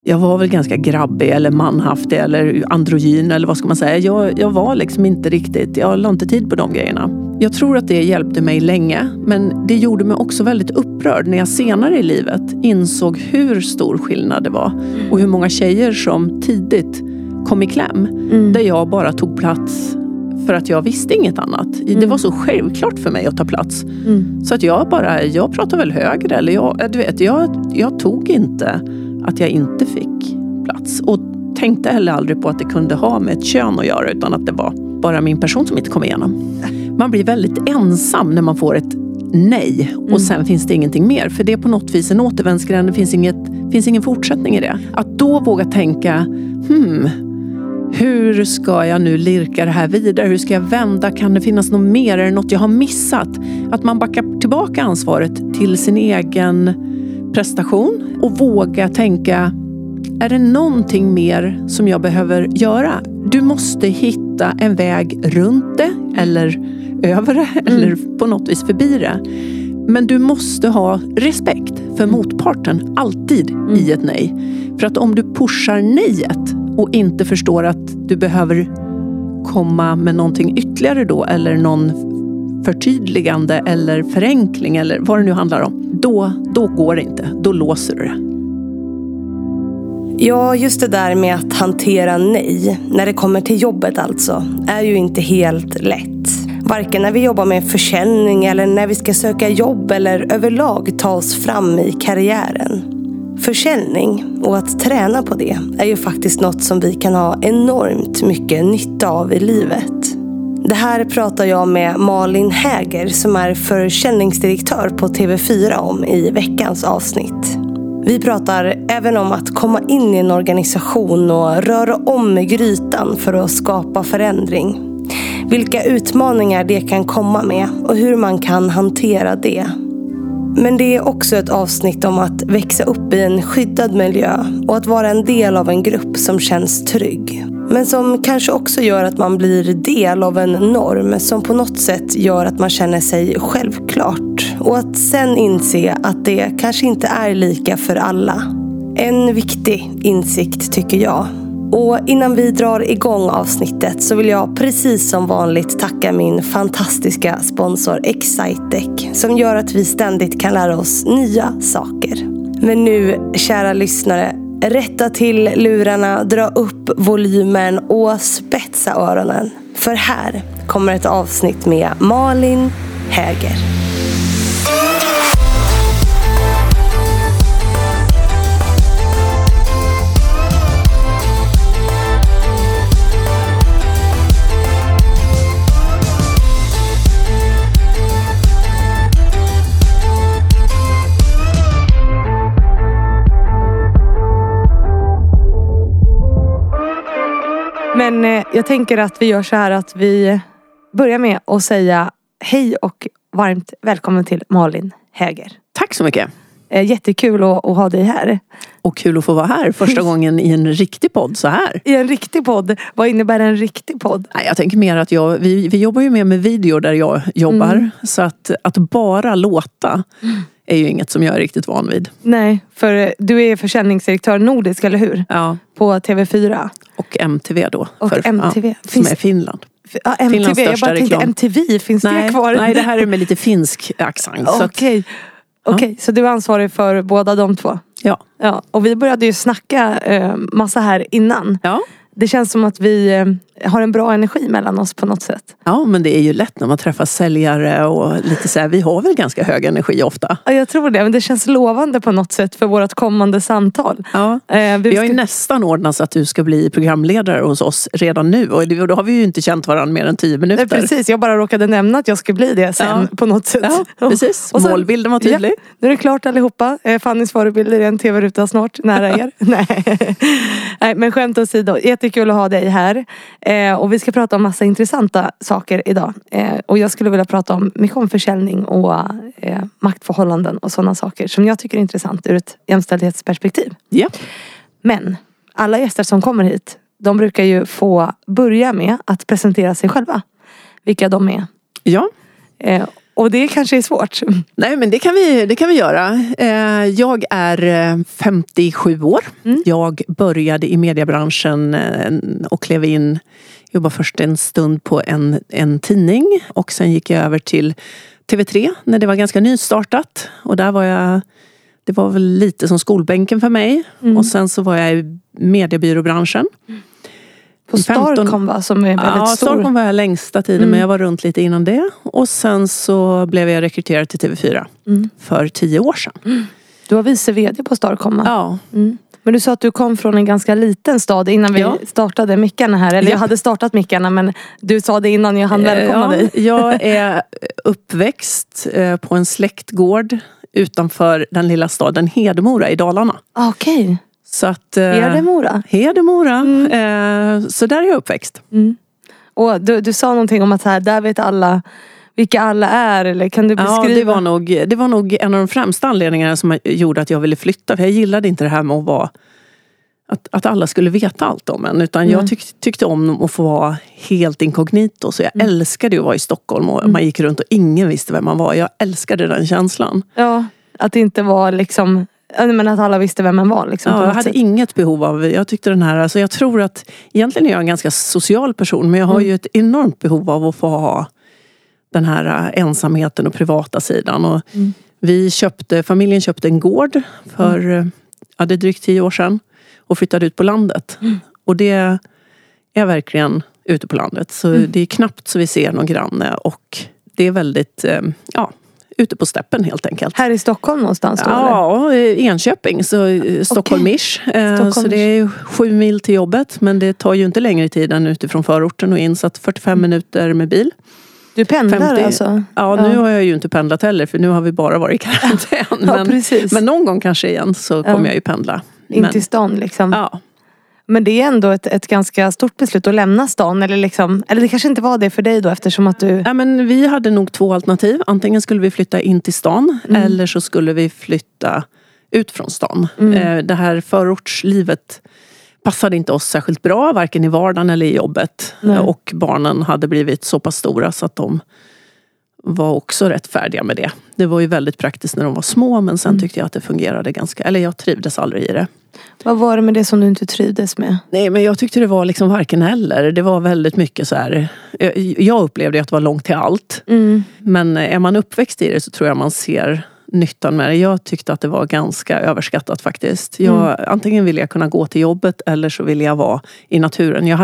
Jag var väl ganska grabbig eller manhaftig eller androgyn eller vad ska man säga. Jag var liksom inte riktigt, jag la inte tid på de grejerna. Jag tror att det hjälpte mig länge, men det gjorde mig också väldigt upprörd när jag senare i livet insåg hur stor skillnad det var. Och hur många tjejer som tidigt kom i kläm. Där jag bara tog plats för att jag visste inget annat. Det var så självklart för mig att ta plats. Så att jag pratade väl högre. Eller jag tog inte att jag inte fick plats. Och tänkte heller aldrig på att det kunde ha med ett kön att göra. Utan att det var bara min person som inte kom igenom. Man blir väldigt ensam när man får ett nej. Och sen finns det ingenting mer. För det är på något vis en återvändsgränd. Det finns ingen fortsättning i det. Att då våga tänka... hur ska jag nu lirka det här vidare? Hur ska jag vända? Kan det finnas något mer? Är det något jag har missat? Att man backar tillbaka ansvaret till sin egen prestation. Och våga tänka, är det någonting mer som jag behöver göra? Du måste hitta en väg runt det. Eller över det. Eller på något vis förbi det. Men du måste ha respekt för motparten. Alltid i ett nej. För att om du pushar nejet och inte förstår att du behöver komma med någonting ytterligare då. Eller någon förtydligande eller förenkling eller vad det nu handlar om. Då går det inte. Då låser du det. Ja, just det där med att hantera nej, när det kommer till jobbet alltså, är ju inte helt lätt. Varken när vi jobbar med försäljning eller när vi ska söka jobb eller överlag ta oss fram i karriären. Försäljning och att träna på det är ju faktiskt något som vi kan ha enormt mycket nytta av i livet. Det här pratar jag med Malin Häger som är försäljningsdirektör på TV4 om i veckans avsnitt. Vi pratar även om att komma in i en organisation och röra om i grytan för att skapa förändring. Vilka utmaningar det kan komma med och hur man kan hantera det. Men det är också ett avsnitt om att växa upp i en skyddad miljö och att vara en del av en grupp som känns trygg. Men som kanske också gör att man blir del av en norm som på något sätt gör att man känner sig självklart. Och att sen inse att det kanske inte är lika för alla. En viktig insikt tycker jag. Och innan vi drar igång avsnittet så vill jag precis som vanligt tacka min fantastiska sponsor Excitec som gör att vi ständigt kan lära oss nya saker. Men nu, kära lyssnare, rätta till lurarna, dra upp volymen och spetsa öronen. För här kommer ett avsnitt med Malin Häger. Men jag tänker att vi gör så här att vi börjar med att säga hej och varmt välkommen till Malin Häger. Tack så mycket. Jättekul att ha dig här. Och kul att få vara här första gången i en riktig podd så här. I en riktig podd? Vad innebär en riktig podd? Nej, jag tänker mer att vi jobbar ju mer med video där jag jobbar. Så att bara låta är ju inget som jag är riktigt van vid. Nej, för du är försäljningsdirektör nordisk, eller hur? Ja. På TV4. Och MTV då. Och MTV. Ja, som är Finland. Ja, MTV. Jag bara tänkte MTV, finns det kvar? Nej, det här är med lite finsk accent. Okej, så du är ansvarig för båda de två? Ja. Och vi började ju snacka massa här innan. Ja. Det känns som att vi har en bra energi mellan oss på något sätt. Ja, men det är ju lätt när man träffar säljare och lite så här, vi har väl ganska hög energi ofta. Ja, jag tror det, men det känns lovande på något sätt för vårt kommande samtal. Ja, vi har ju nästan ordnat så att du ska bli programledare hos oss redan nu. Och då har vi ju inte känt varandra mer än 10 minuter. Nej, precis, jag bara råkade nämna att jag ska bli det sen på något sätt. Ja, precis. Och sen, målbilden var tydlig. Ja, nu är det klart allihopa. Fannys förebilder i en tv-ruta snart nära er. Nej, men skämt åsido. Jättekul att ha dig här. Och vi ska prata om massa intressanta saker idag. Och jag skulle vilja prata mycket om försäljning och maktförhållanden och sådana saker som jag tycker är intressant ur ett jämställdhetsperspektiv. Ja. Men alla gäster som kommer hit, de brukar ju få börja med att presentera sig själva. Vilka de är. Ja. Och det kanske är svårt. Nej, men det kan vi göra. Jag är 57 år. Jag började i mediebranschen och klev in, jobbade först en stund på en tidning. Och sen gick jag över till TV3 när det var ganska nystartat. Och där var jag, det var väl lite som skolbänken för mig. Och sen så var jag i mediebyråbranschen. På Starcom va? Som är väldigt stor. Ja, Starcom var jag längsta tiden men jag var runt lite innan det. Och sen så blev jag rekryterad till TV4 för 10 år sedan. Du var vice vd på Starcom va? Ja. Men du sa att du kom från en ganska liten stad innan vi startade mickarna här. Eller jag hade startat mickarna men du sa det innan jag hann välkomna dig. Jag är uppväxt på en släktgård utanför den lilla staden Hedemora i Dalarna. Okej. Så att, Hedemora? Hedemora. Så där är jag uppväxt. Och du sa någonting om att här, där vet alla vilka alla är. Eller kan du beskriva? Ja, det var nog en av de främsta anledningarna som gjorde att jag ville flytta. För jag gillade inte det här med att vara... Att alla skulle veta allt om en. Utan jag tyckte om att få vara helt inkognito. Så jag älskade att vara i Stockholm. Och man gick runt och ingen visste vem man var. Jag älskade den känslan. Ja, att det inte var liksom... Men att alla visste vem man var liksom, jag hade inget behov av, jag tyckte den här, alltså jag tror att egentligen är jag en ganska social person men jag har ju ett enormt behov av att få ha den här ensamheten och privata sidan och familjen köpte en gård för det är drygt 10 år sedan och flyttade ut på landet och det är verkligen ute på landet så det är knappt så vi ser någon granne och det är väldigt, ute på steppen helt enkelt. Här i Stockholm någonstans då? Ja, Enköping, så Stockholm-ish. Så det är 7 mil till jobbet, men det tar ju inte längre tid än utifrån förorten och in, så att 45 minuter med bil. Du pendlar 50. Alltså? Ja, nu har jag ju inte pendlat heller, för nu har vi bara varit i karantän. Men någon gång kanske igen så kommer jag ju pendla. In till stan liksom? Ja. Men det är ändå ett ganska stort beslut att lämna stan eller det kanske inte var det för dig då eftersom att du... Ja, men vi hade nog 2 alternativ. Antingen skulle vi flytta in till stan eller så skulle vi flytta ut från stan. Det här förortslivet passade inte oss särskilt bra, varken i vardagen eller i jobbet. Och barnen hade blivit så pass stora så att de var också rätt färdiga med det. Det var ju väldigt praktiskt när de var små men sen tyckte jag att det fungerade jag trivdes aldrig i det. Vad var det med det som du inte trivdes med? Nej, men jag tyckte det var liksom varken eller. Det var väldigt mycket så här. Jag upplevde att det var långt till allt. Men är man uppväxt i det så tror jag man ser nyttan med det. Jag tyckte att det var ganska överskattat faktiskt. Antingen ville jag kunna gå till jobbet eller så ville jag vara i naturen. Jag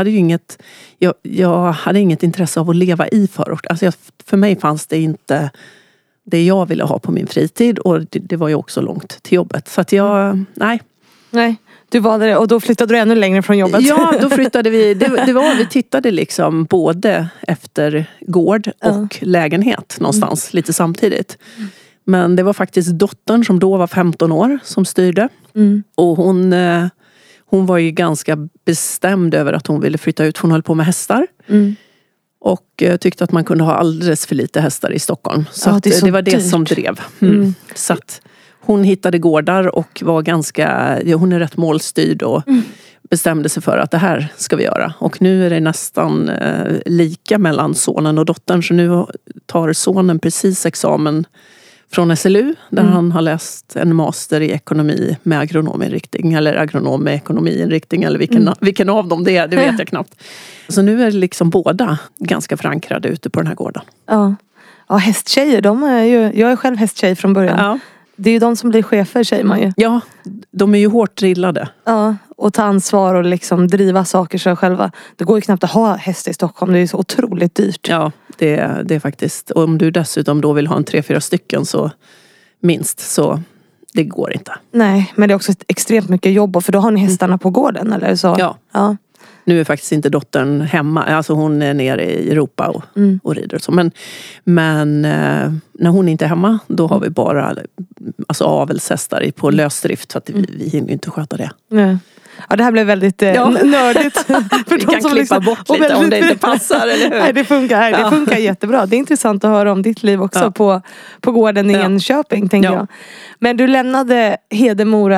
hade inget intresse av att leva i förort. Alltså för mig fanns det inte det jag ville ha på min fritid och det var ju också långt till jobbet. Så att Nej, du var där och då flyttade du ännu längre från jobbet. Ja, då flyttade vi. Vi tittade liksom både efter gård och lägenhet någonstans lite samtidigt. Men det var faktiskt dottern som då var 15 år som styrde. Och hon var ju ganska bestämd över att hon ville flytta ut. Hon höll på med hästar. Och tyckte att man kunde ha alldeles för lite hästar i Stockholm. Så, det var det dyrt som drev. Så att hon hittade gårdar och var hon är rätt målstyrd och bestämde sig för att det här ska vi göra. Och nu är det nästan lika mellan sonen och dottern. Så nu tar sonen precis examen från SLU där han har läst en master i ekonomi med agronominriktning eller agronom med ekonomiinriktning eller vilken av dem det är, det vet jag knappt. Så nu är det liksom båda ganska förankrade ute på den här gården. Ja, hästtjejer, jag är själv hästtjej från början. Ja. Det är ju de som blir chefer, säger man ju. Ja, de är ju hårt drillade. Ja, och ta ansvar och liksom driva saker sig själva. Det går ju knappt att ha häst i Stockholm, det är ju så otroligt dyrt. Ja, det är faktiskt. Och om du dessutom då vill ha en 3-4 stycken så minst, så det går inte. Nej, men det är också extremt mycket jobb, för då har ni hästarna på gården, eller så? Ja. Nu är faktiskt inte dottern hemma. Alltså hon är nere i Europa och rider och så. Men när hon inte är hemma, då har vi bara avelshästar på lösdrift. För att vi hinner inte sköta det. Ja, det här blev väldigt nördigt. Vi kan klippa bort lite om det inte passar, eller hur? Nej, det funkar jättebra. Det är intressant att höra om ditt liv också på gården i Enköping, tänker jag. Men du lämnade Hedemora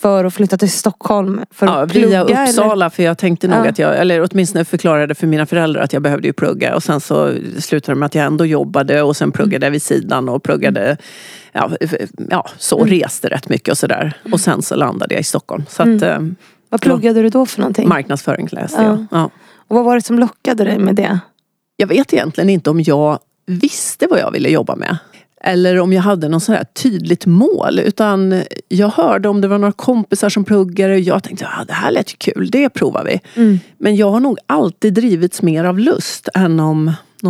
för att flytta till Stockholm för att plugga? Via Uppsala, för jag tänkte nog att eller åtminstone förklarade för mina föräldrar att jag behövde ju plugga. Och sen så slutade det med att jag ändå jobbade och sen pluggade vid sidan och pluggade, reste rätt mycket och sådär. Och sen så landade jag i Stockholm. Så att, vad pluggade du då för någonting? Marknadsföring läste jag. Ja. Och vad var det som lockade dig med det? Jag vet egentligen inte om jag visste vad jag ville jobba med. Eller om jag hade någon sån här tydligt mål. Utan jag hörde om det var några kompisar som pluggade. Och jag tänkte, det här lät ju kul, det provar vi. Men jag har nog alltid drivits mer av lust än om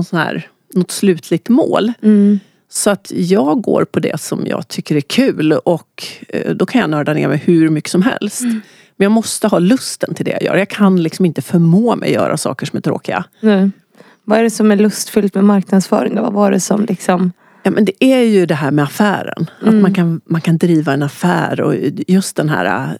något slutligt mål. Så att jag går på det som jag tycker är kul. Och då kan jag nörda ner mig hur mycket som helst. Men jag måste ha lusten till det jag gör. Jag kan liksom inte förmå mig göra saker som är tråkiga. Nej. Vad är det som är lustfyllt med marknadsföring? Vad var det som liksom... Ja, men det är ju det här med affären. Att man kan driva en affär. Och just den här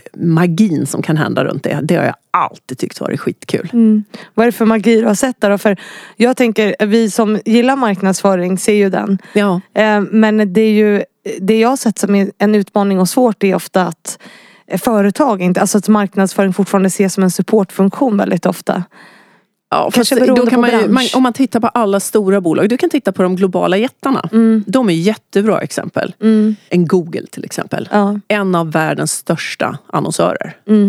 magin som kan hända runt det. Det har jag alltid tyckt varit skitkul. Vad är det för magi du har sett där då? För jag tänker, vi som gillar marknadsföring ser ju den. Ja. Men det är ju, det jag har sett som en utmaning och svårt är ofta att företag inte, alltså att marknadsföring fortfarande ses som en supportfunktion väldigt ofta. Ja, då kan om man tittar på alla stora bolag, du kan titta på de globala jättarna. De är jättebra exempel. En Google till exempel. En av världens största annonsörer.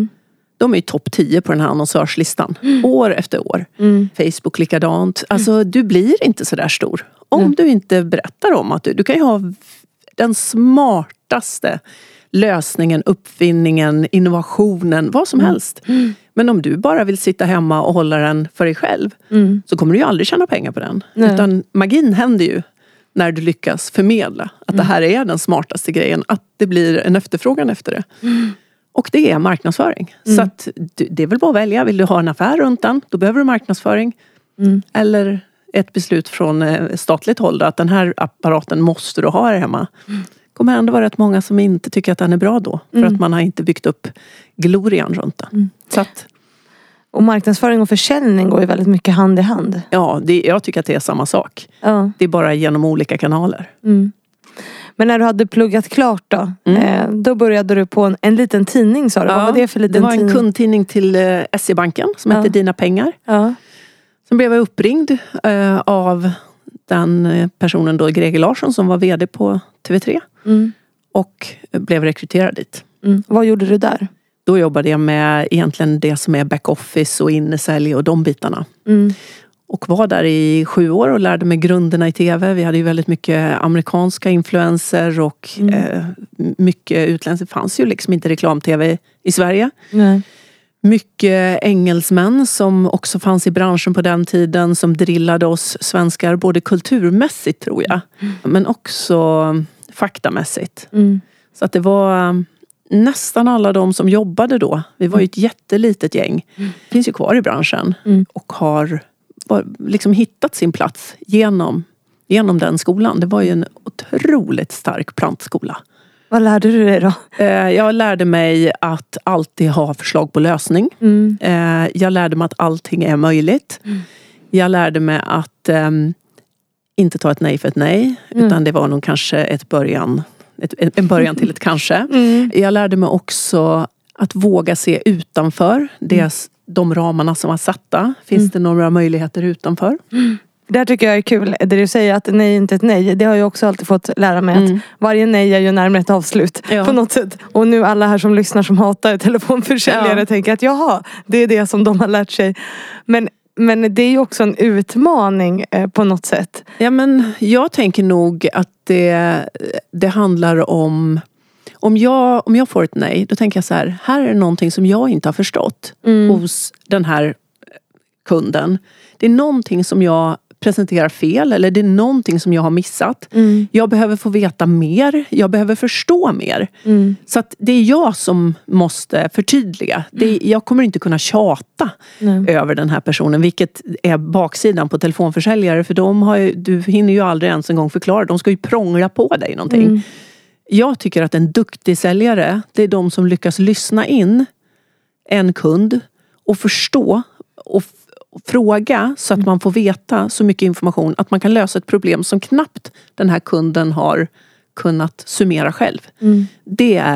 De är ju topp 10 på den här annonsörslistan. År efter år. Facebook likadant. Alltså du blir inte så där stor. Om du inte berättar om att du kan ju ha den smartaste lösningen, uppfinningen, innovationen, vad som helst. Men om du bara vill sitta hemma och hålla den för dig själv så kommer du ju aldrig tjäna pengar på den. Utan magin händer ju när du lyckas förmedla att det här är den smartaste grejen. Att det blir en efterfrågan efter det. Och det är marknadsföring. Så att det är väl bara att välja. Vill du ha en affär runt den, då behöver du marknadsföring. Eller ett beslut från statligt håll då, att den här apparaten måste du ha här hemma. Kommer ändå vara rätt många som inte tycker att den är bra då. För att man har inte byggt upp glorian runt den. Så att, och marknadsföring och försäljning går ju väldigt mycket hand i hand. Ja, jag tycker att det är samma sak. Det är bara genom olika kanaler. Men när du hade pluggat klart då började du på en liten tidning, sa du. Vad var det för liten tidning? Det var en kundtidning till SE-banken som hette Dina pengar. Sen blev jag uppringd av den personen då, Greger Larsson, som var vd på TV3. Och blev rekryterad dit. Vad gjorde du där? Då jobbade jag med egentligen det som är backoffice och innesälj och de bitarna. Och var där i 7 år och lärde mig grunderna i tv. Vi hade ju väldigt mycket amerikanska influenser och mycket utländskt. Det fanns ju liksom inte reklam-tv i Sverige. Mycket engelsmän som också fanns i branschen på den tiden som drillade oss svenskar både kulturmässigt tror jag. Men också faktamässigt. Så att det var nästan alla de som jobbade då. Vi var ju ett jättelitet gäng. Finns ju kvar i branschen. Och har liksom hittat sin plats genom den skolan. Det var ju en otroligt stark plantskola. Vad lärde du dig då? Jag lärde mig att alltid ha förslag på lösning. Jag lärde mig att allting är möjligt. Jag lärde mig att inte ta ett nej för ett nej. Utan det var nog kanske en början till ett kanske. Jag lärde mig också att våga se utanför de ramarna som var satta. Finns det några möjligheter utanför? Det här tycker jag är kul. Det du säger att nej är inte ett nej. Det har jag också alltid fått lära mig. Att varje nej är ju närmare ett avslut. På något sätt. Och nu alla här som lyssnar som hatar telefonförsäljare tänker att jaha, det är det som de har lärt sig. Men det är ju också en utmaning på något sätt. Ja, men jag tänker nog att det handlar om... Om jag får ett nej, då tänker jag så här är det någonting som jag inte har förstått hos den här kunden. Det är någonting som jag presenterar fel eller det är någonting som jag har missat. Jag behöver få veta mer, jag behöver förstå mer. Så att det är jag som måste förtydliga. Jag kommer inte kunna tjata över den här personen, vilket är baksidan på telefonförsäljare, för du hinner ju aldrig ens en gång förklara. De ska ju prångla på dig någonting. Jag tycker att en duktig säljare, det är de som lyckas lyssna in en kund och förstå och fråga så att man får veta så mycket information att man kan lösa ett problem som knappt den här kunden har kunnat summera själv. Det är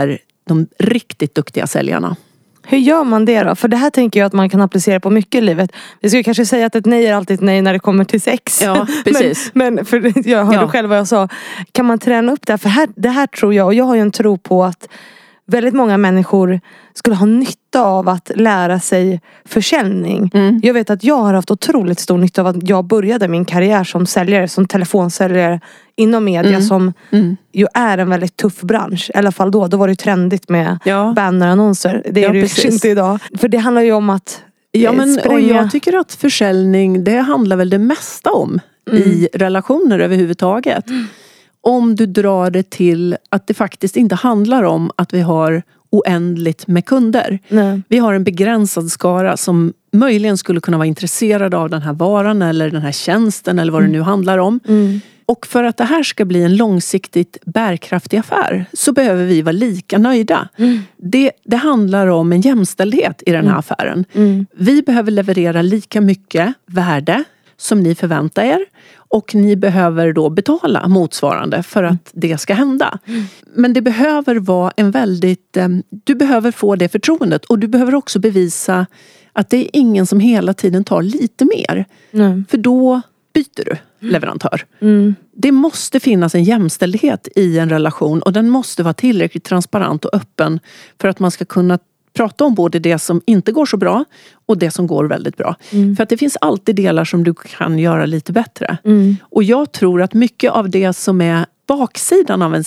de riktigt duktiga säljarna. Hur gör man det då? För det här tänker jag att man kan applicera på mycket i livet. Vi skulle kanske säga att ett nej är alltid ett nej när det kommer till sex. Ja, precis. men för jag hörde själv vad jag sa. Kan man träna upp det här? För det här tror jag, och jag har ju en tro på att väldigt många människor skulle ha nytta av att lära sig försäljning. Jag vet att jag har haft otroligt stor nytta av att jag började min karriär som säljare, som telefonsäljare inom media som ju är en väldigt tuff bransch. I alla fall då var det trendigt med bannerannonser. Det är det ju inte idag. För det handlar ju om att och jag tycker att försäljning, det handlar väl det mesta om i relationer överhuvudtaget. Om du drar det till att det faktiskt inte handlar om att vi har oändligt med kunder. Nej. Vi har en begränsad skara som möjligen skulle kunna vara intresserade av den här varan eller den här tjänsten eller vad det nu handlar om. Och för att det här ska bli en långsiktigt bärkraftig affär så behöver vi vara lika nöjda. Det handlar om en jämställdhet i den här affären. Vi behöver leverera lika mycket värde som ni förväntar er. Och ni behöver då betala motsvarande för att det ska hända. Men det behöver vara en väldigt... Du behöver få det förtroendet. Och du behöver också bevisa att det är ingen som hela tiden tar lite mer. För då byter du leverantör. Det måste finnas en jämställdhet i en relation. Och den måste vara tillräckligt transparent och öppen för att man ska kunna prata om både det som inte går så bra och det som går väldigt bra. För att det finns alltid delar som du kan göra lite bättre. Och jag tror att mycket av det som är baksidan av en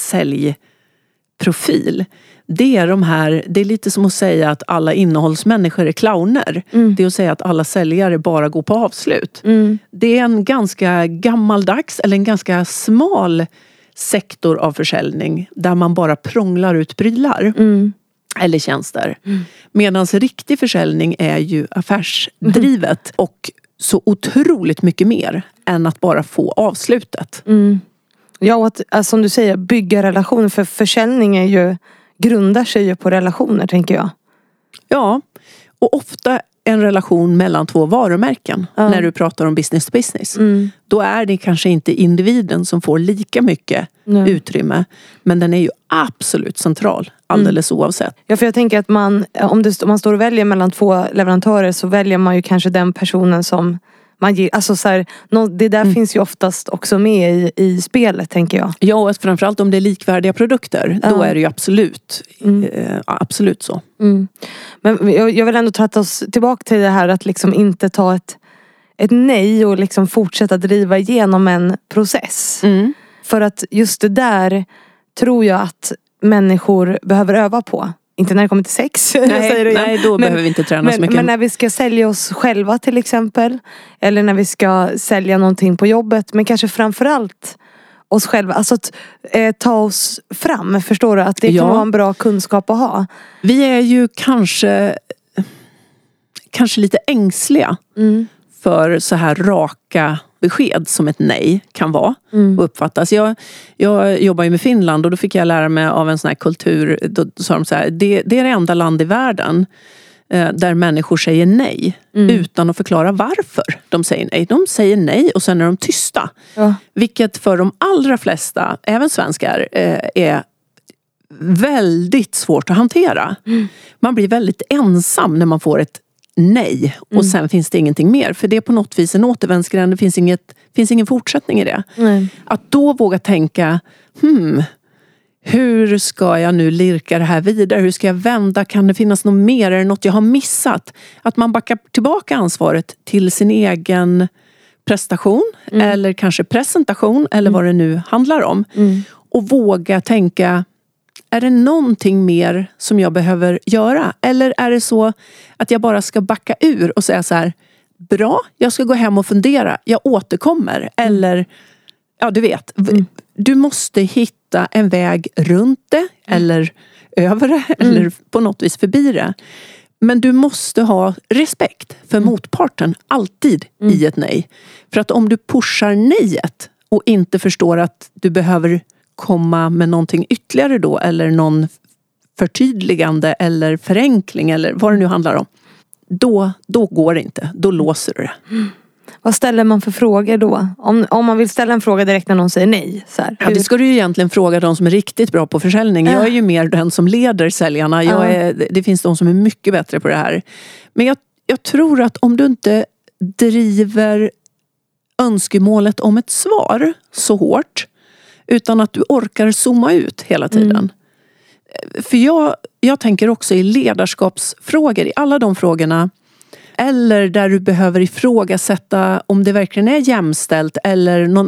säljprofil, det är lite som att säga att alla innehållsmänniskor är clowner. Det är att säga att alla säljare bara går på avslut. Det är en ganska gammaldags eller en ganska smal sektor av försäljning där man bara prånglar ut prylar. Eller tjänster. Medan riktig försäljning är ju affärsdrivet och så otroligt mycket mer än att bara få avslutet. Ja, och att, som du säger, bygga relationer. För försäljning grundar sig ju på relationer, tänker jag. Ja, och ofta en relation mellan två varumärken när du pratar om business to business. Då är det kanske inte individen som får lika mycket utrymme, men den är ju absolut central alldeles oavsett. Ja, för jag tänker att om man står och väljer mellan två leverantörer så väljer man ju kanske den personen som man ger, alltså så här, det där finns ju oftast också med i spelet, tänker jag. Ja, och framförallt om det är likvärdiga produkter, då är det ju absolut så. Men jag vill ändå ta oss tillbaka till det här att liksom inte ta ett nej och liksom fortsätta driva igenom en process. För att just det där tror jag att människor behöver öva på. Inte när det kommer till sex. Nej, då behöver vi inte träna så mycket. Men när vi ska sälja oss själva till exempel. Eller när vi ska sälja någonting på jobbet. Men kanske framförallt oss själva. Alltså att ta oss fram. Förstår du? Att det kan vara en bra kunskap att ha. Vi är ju kanske lite ängsliga. För så här raka besked som ett nej kan vara och uppfattas. Jag jobbar ju med Finland och då fick jag lära mig av en sån här kultur. Då sa de så här, det är det enda land i världen där människor säger nej utan att förklara varför de säger nej. De säger nej och sen är de tysta. Ja. Vilket för de allra flesta, även svenskar, är väldigt svårt att hantera. Man blir väldigt ensam när man får ett nej och sen finns det ingenting mer, för det är på något vis en återvändsgränd, det finns ingen fortsättning i det. Att då våga tänka hur ska jag nu lirka det här vidare, hur ska jag vända, kan det finnas något mer, är det något jag har missat, att man backar tillbaka ansvaret till sin egen prestation eller kanske presentation eller vad det nu handlar om och våga tänka, är det någonting mer som jag behöver göra? Eller är det så att jag bara ska backa ur och säga så här, bra, jag ska gå hem och fundera, jag återkommer. Eller, ja du vet, du måste hitta en väg runt det eller över det eller på något vis förbi det. Men du måste ha respekt för motparten alltid i ett nej. För att om du pushar nejet och inte förstår att du behöver komma med någonting ytterligare då, eller någon förtydligande eller förenkling eller vad det nu handlar om, då går det inte, då låser du det. Vad ställer man för frågor då? Om man vill ställa en fråga direkt när någon säger nej. Så här, ja, det ska du ju egentligen fråga de som är riktigt bra på försäljning. Jag är ju mer den som leder säljarna. Det finns de som är mycket bättre på det här. Men jag tror att om du inte driver önskemålet om ett svar så hårt, utan att du orkar zooma ut hela tiden. För jag tänker också i ledarskapsfrågor, i alla de frågorna, eller där du behöver ifrågasätta om det verkligen är jämställt eller någon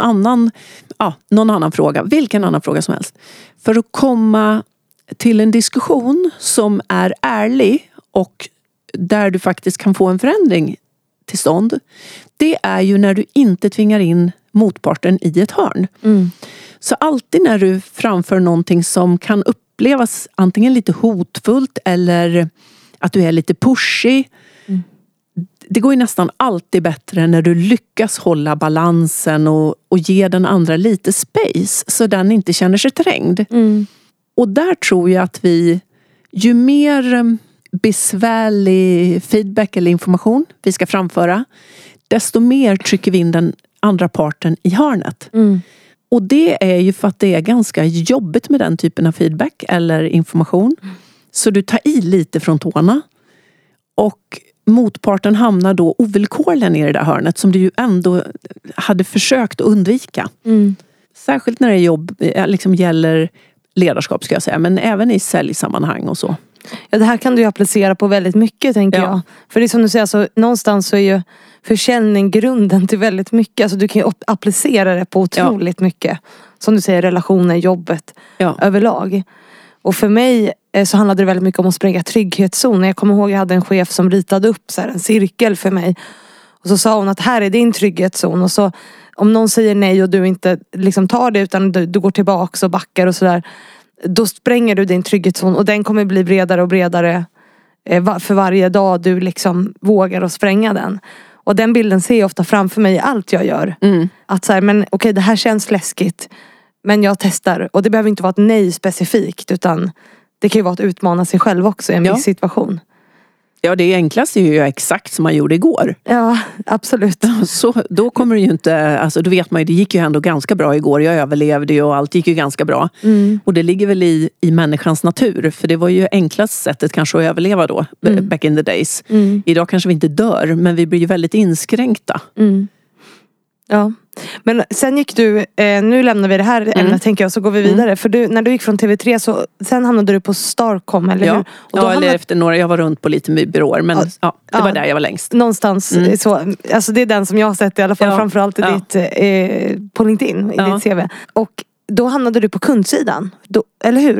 annan fråga, vilken annan fråga som helst. För att komma till en diskussion som är ärlig och där du faktiskt kan få en förändring till stånd, det är ju när du inte tvingar in motparten i ett hörn. Så alltid när du framför någonting som kan upplevas antingen lite hotfullt eller att du är lite pushy, det går ju nästan alltid bättre när du lyckas hålla balansen och ge den andra lite space så den inte känner sig trängd. Och där tror jag att ju mer besvärlig feedback eller information vi ska framföra, desto mer trycker vi in den andra parten i hörnet. Och det är ju för att det är ganska jobbigt med den typen av feedback eller information. Så du tar i lite från tårna och motparten hamnar då ovillkorligen i det där hörnet som du ju ändå hade försökt att undvika. Särskilt när det liksom gäller ledarskap ska jag säga, men även i säljsammanhang och så. Ja, det här kan du ju applicera på väldigt mycket, tänker jag. För det är som du säger, alltså, någonstans så är ju försäljning grunden till väldigt mycket. Alltså, du kan ju applicera det på otroligt mycket. Som du säger, relationer, jobbet överlag. Och för mig så handlade det väldigt mycket om att spränga trygghetszoner. Jag kommer ihåg att jag hade en chef som ritade upp så här, en cirkel för mig. Och så sa hon att här är din trygghetszon. Och så om någon säger nej och du inte liksom tar det utan du går tillbaka och backar och sådär, då spränger du din trygghetszon och den kommer bli bredare och bredare för varje dag du liksom vågar att spränga den. Och den bilden ser jag ofta framför mig i allt jag gör. Att så här, men okej, det här känns läskigt, men jag testar. Och det behöver inte vara ett nej specifikt, utan det kan ju vara att utmana sig själv också i en viss situation. Ja, det enklaste är ju exakt som man gjorde igår. Ja, absolut. Så då kommer det ju inte, alltså då vet man ju, det gick ju ändå ganska bra igår. Jag överlevde ju och allt gick ju ganska bra. Och det ligger väl i människans natur. För det var ju enklast sättet kanske att överleva då, back in the days. Idag kanske vi inte dör, men vi blir ju väldigt inskränkta. Ja, men sen gick du, nu lämnar vi det här ämnet tänker jag, så går vi vidare. För när du gick från TV3 så, sen hamnade du på Starcom, eller hur? Och då eller efter några, jag var runt på lite byråer, men det var där jag var längst. Någonstans så, alltså det är den som jag har sett i alla fall, framförallt i ditt, på LinkedIn, i ditt CV. Och då hamnade du på kundsidan, eller hur?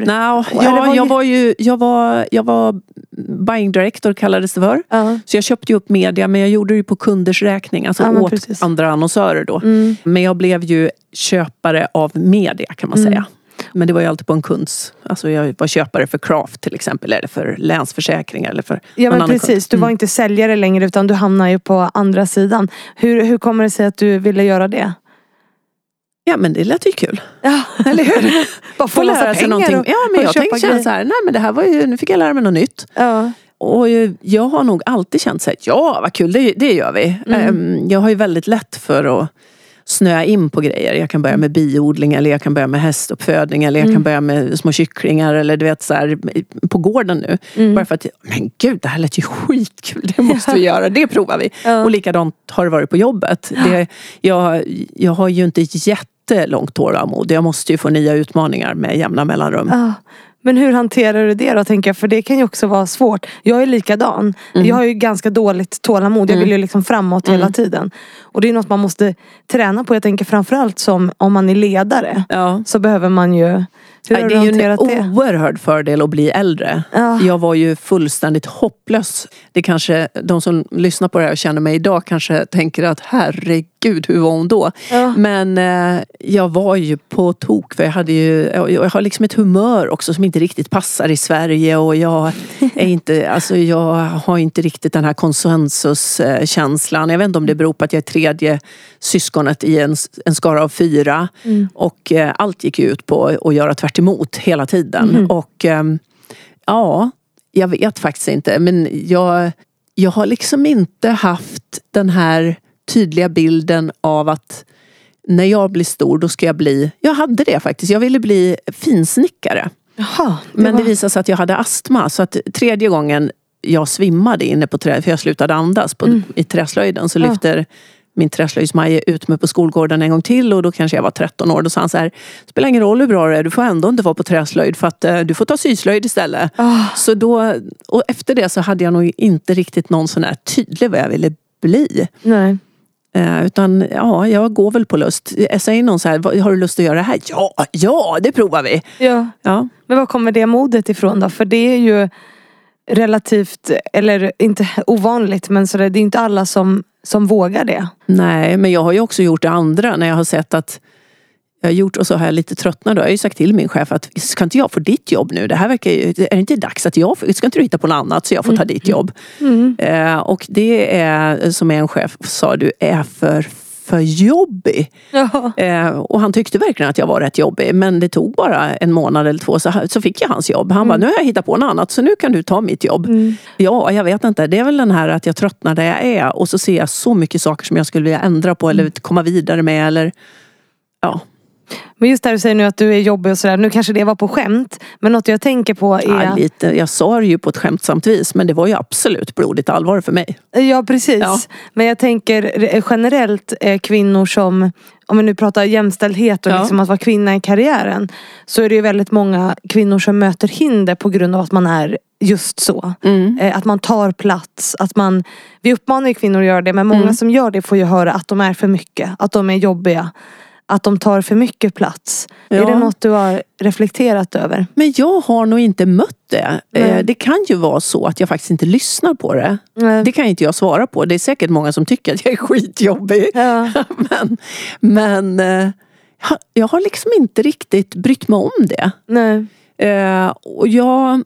Jag var buying director kallades det för. Så jag köpte ju upp media, men jag gjorde det ju på kunders räkning, alltså åt andra annonsörer då. Men jag blev ju köpare av media kan man säga. Men det var ju alltid på en kunds, alltså jag var köpare för Craft till exempel, eller för Länsförsäkringar eller för men precis, du var inte säljare längre utan du hamnade ju på andra sidan. Hur kommer det sig att du ville göra det? Ja, men det lät ju kul. Ja, eller hur? Bara få lära sig någonting. Ja, men jag tänkte så här, nej men det här var ju, nu fick jag lära mig något nytt. Och jag har nog alltid känt så här, ja vad kul, det gör vi. Jag har ju väldigt lätt för att snöa in på grejer. Jag kan börja med biodling, eller jag kan börja med hästuppfödning, eller jag kan börja med små kycklingar, eller du vet så här, på gården nu. Bara för att, men gud, det här lät ju skitkul, det måste vi göra, det provar vi. Och likadant har det varit på jobbet. Jag har ju inte jättelångt tålamod. Jag måste ju få nya utmaningar med jämna mellanrum. Men hur hanterar du det då, tänker jag? För det kan ju också vara svårt. Jag är likadan. Jag har ju ganska dåligt tålamod. Jag vill ju liksom framåt hela tiden. Och det är något man måste träna på. Jag tänker framförallt som om man är ledare. Så behöver man ju... Det är ju en oerhörd fördel att bli äldre. Jag var ju fullständigt hopplös. Det kanske, de som lyssnar på det här och känner mig idag kanske tänker att herregud, hur var hon då? Men jag var ju på tok, för jag har liksom ett humör också som inte riktigt passar i Sverige, och jag är inte, alltså jag har inte riktigt den här konsensuskänslan. Jag vet inte om det beror på att jag är tredje syskonet i en skara av 4, och allt gick ut på att göra tvärt emot hela tiden. Och jag vet faktiskt inte, men jag har liksom inte haft den här tydliga bilden av att när jag blir stor då ska jag bli, jag hade det faktiskt, jag ville bli finsnickare. Jaha, Men det visade sig att jag hade astma, så att 3:e gången jag svimmade inne på för jag slutade andas i träslöjden, så lyfter min träslöjdsmaje ut mig på skolgården en gång till, och då kanske jag var 13 år. Då sa han så här: spelar ingen roll hur bra det är, du får ändå inte vara på träslöjd för att du får ta syslöjd istället. Så då, och efter det så hade jag nog inte riktigt någon sån här tydlig vad jag ville bli. Nej. Utan ja, jag går väl på lust. Jag säger någon så här: har du lust att göra det här? Ja, det provar vi. Ja. Men var kommer det modet ifrån då? För det är ju relativt, eller inte ovanligt, men så det är inte alla som vågar det. Nej, men jag har ju också gjort det andra när jag har sett att jag har gjort, och så har jag lite tröttnat. Då har jag ju sagt till min chef att ska inte jag få ditt jobb nu? Det här verkar ju, är det inte dags att ska inte du hitta på något annat så jag får ta ditt jobb? Och det är, som en chef sa, du är för jobbig. Och han tyckte verkligen att jag var rätt jobbig, men det tog bara 1 månad eller 2 så fick jag hans jobb. Han bara, nu har jag hittat på något annat så nu kan du ta mitt jobb. Ja, jag vet inte. Det är väl den här att jag tröttnar där jag är, och så ser jag så mycket saker som jag skulle vilja ändra på eller komma vidare med, eller ja. Men just där du säger nu att du är jobbig och sådär, nu kanske det var på skämt, men något jag tänker på är... Ja, lite. Jag sa det ju på ett skämtsamt vis, men det var ju absolut blodigt allvar för mig. Ja, precis. Ja. Men jag tänker generellt kvinnor som, om vi nu pratar jämställdhet och liksom att vara kvinna i karriären, så är det ju väldigt många kvinnor som möter hinder på grund av att man är just så. Att man tar plats, att man... Vi uppmanar ju kvinnor att göra det, men många som gör det får ju höra att de är för mycket, att de är jobbiga. Att de tar för mycket plats. Ja. Är det något du har reflekterat över? Men jag har nog inte mött det. Det kan ju vara så att jag faktiskt inte lyssnar på det. Det kan inte jag svara på. Det är säkert många som tycker att jag är skitjobbig. Ja. men jag har liksom inte riktigt brytt mig om det. Nej. Och jag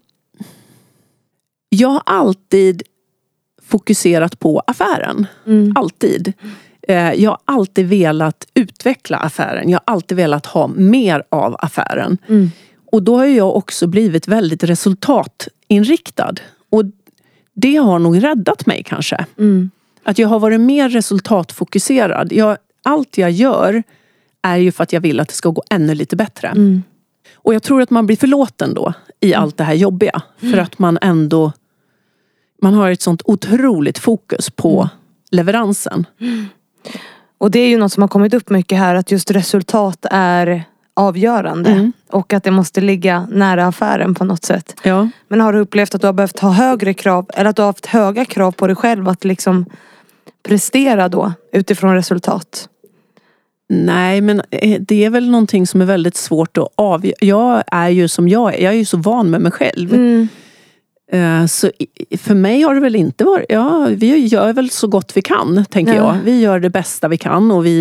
har alltid fokuserat på affären. Alltid. Jag har alltid velat utveckla affären. Jag har alltid velat ha mer av affären. Och då har jag också blivit väldigt resultatinriktad. Och det har nog räddat mig kanske. Att jag har varit mer resultatfokuserad. Allt jag gör är ju för att jag vill att det ska gå ännu lite bättre. Och jag tror att man blir förlåten då i allt det här jobbiga. För att man har ett sånt otroligt fokus på leveransen. Och det är ju något som har kommit upp mycket här, att just resultat är avgörande. Och att det måste ligga nära affären på något sätt. Ja. Men har du upplevt att du har behövt ha högre krav, eller att du har haft höga krav på dig själv att liksom prestera då utifrån resultat? Nej, men det är väl någonting som är väldigt svårt att avgöra. Jag är ju som jag är ju så van med mig själv. Så för mig har det väl inte varit, vi gör väl så gott vi kan, tänker jag. Vi gör det bästa vi kan, och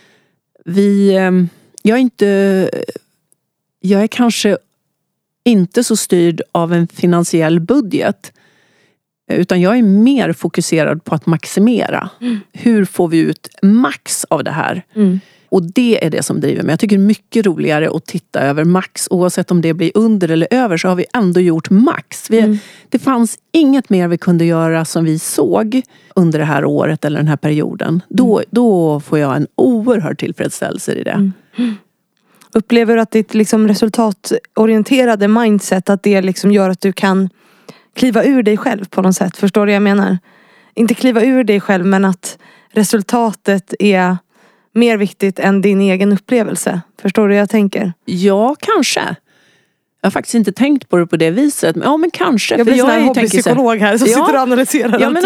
jag är kanske inte så styrd av en finansiell budget, utan jag är mer fokuserad på att maximera. Hur får vi ut max av det här? Och det är det som driver mig. Jag tycker det är mycket roligare att titta över max. Oavsett om det blir under eller över, så har vi ändå gjort max. Det fanns inget mer vi kunde göra som vi såg under det här året eller den här perioden. Då får jag en oerhörd tillfredsställelse i det. Upplever du att ditt liksom resultatorienterade mindset, att det liksom gör att du kan kliva ur dig själv på något sätt? Förstår du vad jag menar? Inte kliva ur dig själv, men att resultatet är mer viktigt än din egen upplevelse. Förstår du vad jag tänker? Ja, kanske. Jag har faktiskt inte tänkt på det på det viset. Men kanske. Jag blir en hobbypsykolog här som sitter och analyserar. Ja, men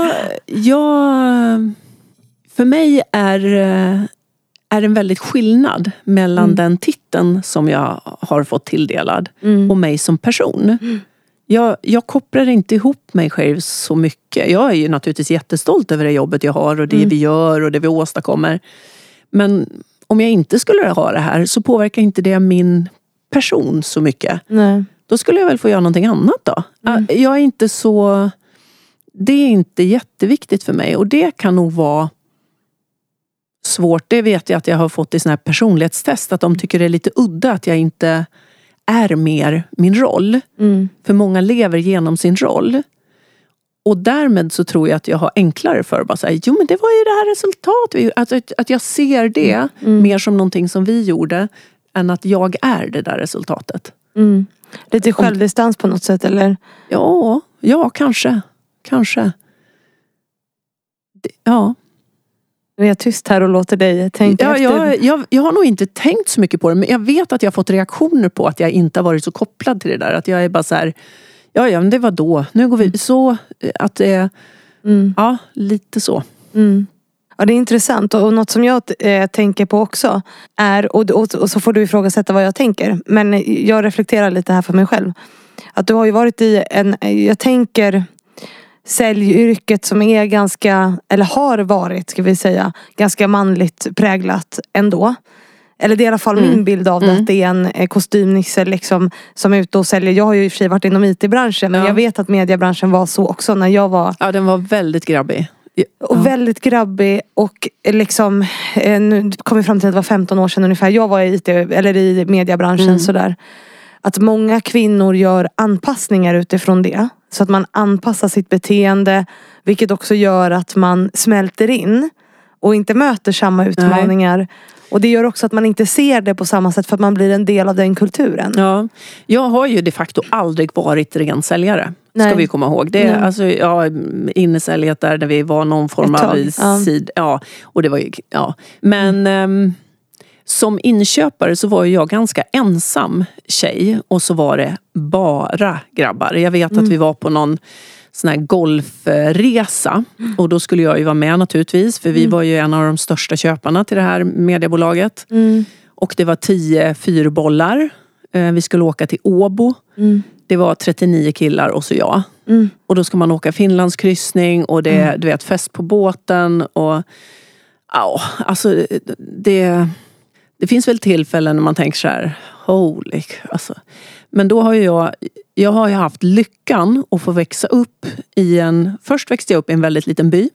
för mig är en väldigt skillnad mellan den titeln som jag har fått tilldelad och mig som person. Jag kopplar inte ihop mig själv så mycket. Jag är ju naturligtvis jättestolt över det jobbet jag har och det vi gör och det vi åstadkommer. Men om jag inte skulle ha det här, så påverkar inte det min person så mycket. Nej. Då skulle jag väl få göra någonting annat då. Jag är inte så... Det är inte jätteviktigt för mig, och det kan nog vara svårt. Det vet jag att jag har fått i såna här personlighetstest, att de tycker det är lite udda att jag inte är mer min roll. För många lever genom sin roll. Och därmed så tror jag att jag har enklare för att bara säga, jo men det var ju det här resultatet. Att jag ser det mer som någonting som vi gjorde än att jag är det där resultatet. Lite självdistans på något sätt, eller? Ja, kanske. Ja. Nu är jag tyst här och låter dig tänka efter. Jag har nog inte tänkt så mycket på det, men jag vet att jag har fått reaktioner på att jag inte har varit så kopplad till det där. Att jag är bara så här, ja men det var då. Nu går vi så att det är, ja, lite så. Ja, det är intressant, och något som jag tänker på också är, och så får du ifrågasätta vad jag tänker, men jag reflekterar lite här för mig själv. Att du har ju varit i jag tänker säljyrket som är ganska, eller har varit, ska vi säga, ganska manligt präglat ändå. Eller det är i alla fall min bild av det, att det är en kostymnisse liksom, som är ute och säljer. Jag har ju i och för sig varit inom IT-branschen, men jag vet att mediebranschen var så också när jag var... Ja, den var väldigt grabbig. Och väldigt grabbig, och liksom nu kom vi fram till att det var 15 år sedan ungefär. Jag var i mediebranschen sådär. Att många kvinnor gör anpassningar utifrån det. Så att man anpassar sitt beteende, vilket också gör att man smälter in och inte möter samma utmaningar. Nej. Och det gör också att man inte ser det på samma sätt, för att man blir en del av den kulturen. Ja, jag har ju de facto aldrig varit ren säljare. Ska vi komma ihåg. Det är alltså, innesäljet där vi var någon form av och det var ju, men som inköpare så var jag ganska ensam tjej, och så var det bara grabbar. Jag vet att vi var på någon sån här golfresa, och då skulle jag ju vara med naturligtvis, för vi var ju en av de största köparna till det här mediebolaget. Och det var 10 fyrbollar. Vi skulle åka till Åbo. Det var 39 killar och så jag. Och då ska man åka Finlandskryssning, och det du vet, fest på båten, och alltså det finns väl tillfällen när man tänker så här, holy, alltså. Men då har jag har ju haft lyckan att få växa upp först växte jag upp i en väldigt liten by.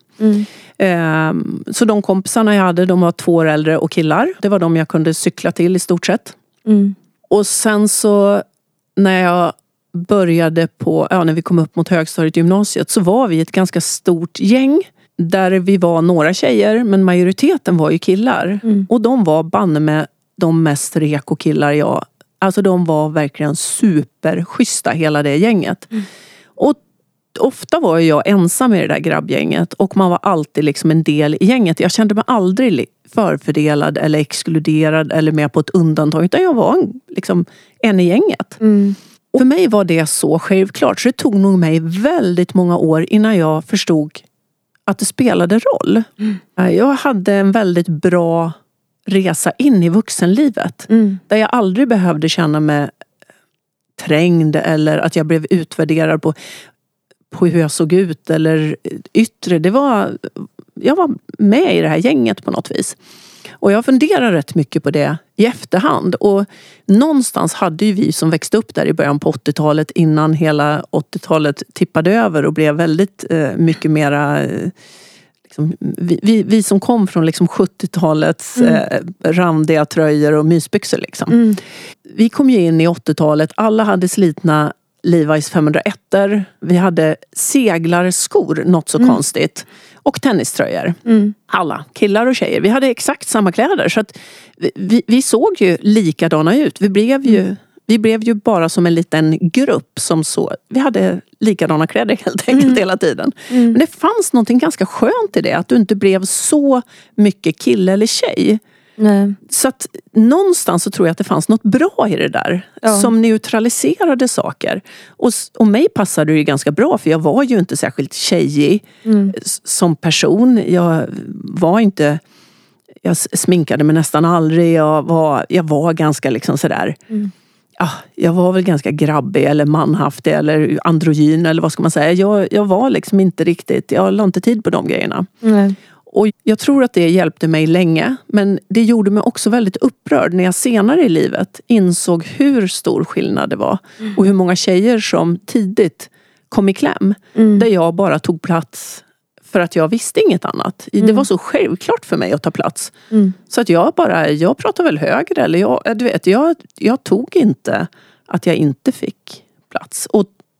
Så de kompisarna jag hade, de var 2 år äldre och killar. Det var de jag kunde cykla till i stort sett. Och sen så när jag började när vi kom upp mot högstadiet, gymnasiet, så var vi ett ganska stort gäng. Där vi var några tjejer, men majoriteten var ju killar. Och de var banne med de mest reko killar alltså de var verkligen superschyssta, hela det gänget. Och ofta var jag ensam i det där grabbgänget, och man var alltid liksom en del i gänget. Jag kände mig aldrig förfördelad eller exkluderad eller med på ett undantag, utan jag var liksom en i gänget. Och för mig var det så självklart, så det tog nog mig väldigt många år innan jag förstod att det spelade roll. Jag hade en väldigt bra resa in i vuxenlivet. Där jag aldrig behövde känna mig trängd, eller att jag blev utvärderad på hur jag såg ut eller yttre. Jag var med i det här gänget på något vis. Och jag funderar rätt mycket på det i efterhand. Och någonstans hade ju vi som växte upp där i början på 80-talet, innan hela 80-talet tippade över och blev väldigt mycket mera... Vi som kom från liksom 70-talets randiga tröjor och mysbyxor liksom. Vi kom ju in i 80-talet, alla hade slitna Levi's 501-er. Vi hade seglarskor, något så konstigt. Och tenniströjor. Alla, killar och tjejer. Vi hade exakt samma kläder, så att vi såg ju likadana ut. Vi blev ju bara som en liten grupp som vi hade likadana kläder helt enkelt hela tiden. Men det fanns någonting ganska skönt i det, att du inte blev så mycket kille eller tjej. Nej. Så att någonstans så tror jag att det fanns något bra i det där som neutraliserade saker. Och mig passade det ju ganska bra, för jag var ju inte särskilt tjejig som person. Jag sminkade mig nästan aldrig. Jag var ganska liksom sådär... jag var väl ganska grabbig eller manhaftig eller androgyn, eller vad ska man säga. Jag var liksom inte riktigt, jag la inte tid på de grejerna. Och jag tror att det hjälpte mig länge, men det gjorde mig också väldigt upprörd när jag senare i livet insåg hur stor skillnad det var. Och hur många tjejer som tidigt kom i kläm. Där jag bara tog plats för att jag visste inget annat. Det var så självklart för mig att ta plats. Så att jag pratade väl högre. Eller jag tog inte att jag inte fick plats. Och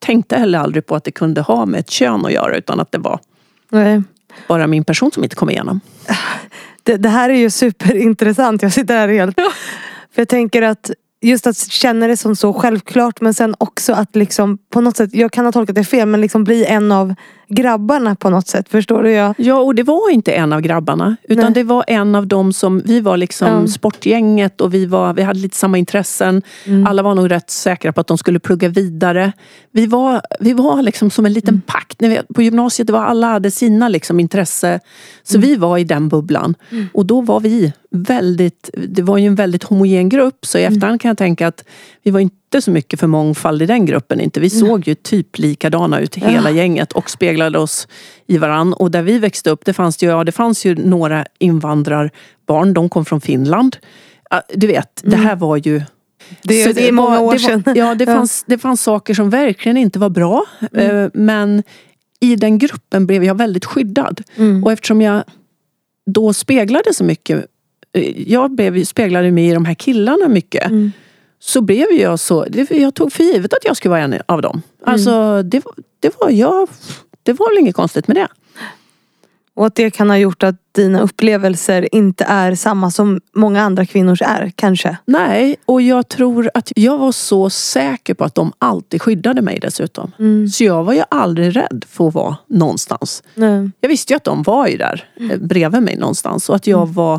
tänkte heller aldrig på att det kunde ha med ett kön att göra, utan att det var bara min person som inte kom igenom. Det här är ju superintressant. Jag sitter här helt... Ja. För jag tänker att just att känna det som så självklart, men sen också att liksom på något sätt, jag kan ha tolkat det fel, men liksom bli en av grabbarna på något sätt, förstår du? Ja, och det var inte en av grabbarna, utan det var en av dem som, vi var liksom sportgänget, och vi hade lite samma intressen. Alla var nog rätt säkra på att de skulle plugga vidare. Vi var liksom som en liten pakt. På gymnasiet alla hade sina liksom intresse, så vi var i den bubblan. Och då var vi det var ju en väldigt homogen grupp, så i efterhand kan jag tänka att vi var inte så mycket för mångfald i den gruppen, inte. Vi såg ju typ likadana ut hela gänget och speglade oss i varann. Och där vi växte upp, det fanns ju några invandrarbarn, de kom från Finland. Du vet, det här var ju... Det är många år sedan. Det fanns saker som verkligen inte var bra, men i den gruppen blev jag väldigt skyddad. Och eftersom jag då speglade så mycket, speglade mig i de här killarna mycket, så blev jag jag tog för givet att jag skulle vara en av dem. Alltså det var väl inget konstigt med det. Och att det kan ha gjort att dina upplevelser inte är samma som många andra kvinnors är, kanske? Nej, och jag tror att jag var så säker på att de alltid skyddade mig dessutom. Så jag var ju aldrig rädd för att vara någonstans. Jag visste ju att de var ju där bredvid mig någonstans. Och att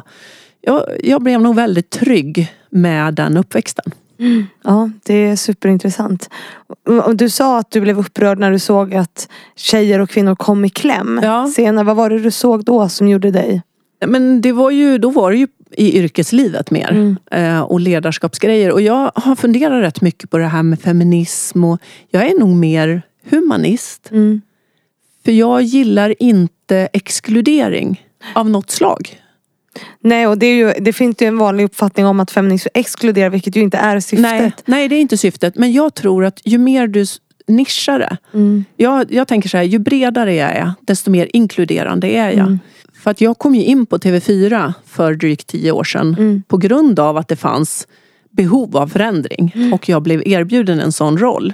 jag blev nog väldigt trygg med den uppväxten. Ja, det är superintressant. Och du sa att du blev upprörd när du såg att tjejer och kvinnor kom i kläm. Senare, vad var det du såg då som gjorde dig? Men då var det ju i yrkeslivet mer. Och ledarskapsgrejer. Och jag har funderat rätt mycket på det här med feminism. Och jag är nog mer humanist. För jag gillar inte exkludering av något slag. Nej, och det finns ju en vanlig uppfattning om att feminism exkluderar, vilket ju inte är syftet. Nej, det är inte syftet. Men jag tror att ju mer du nischar det. Jag tänker så här, ju bredare jag är, desto mer inkluderande är jag. För att jag kom ju in på TV4 för drygt 10 år sedan på grund av att det fanns behov av förändring. Och jag blev erbjuden en sån roll.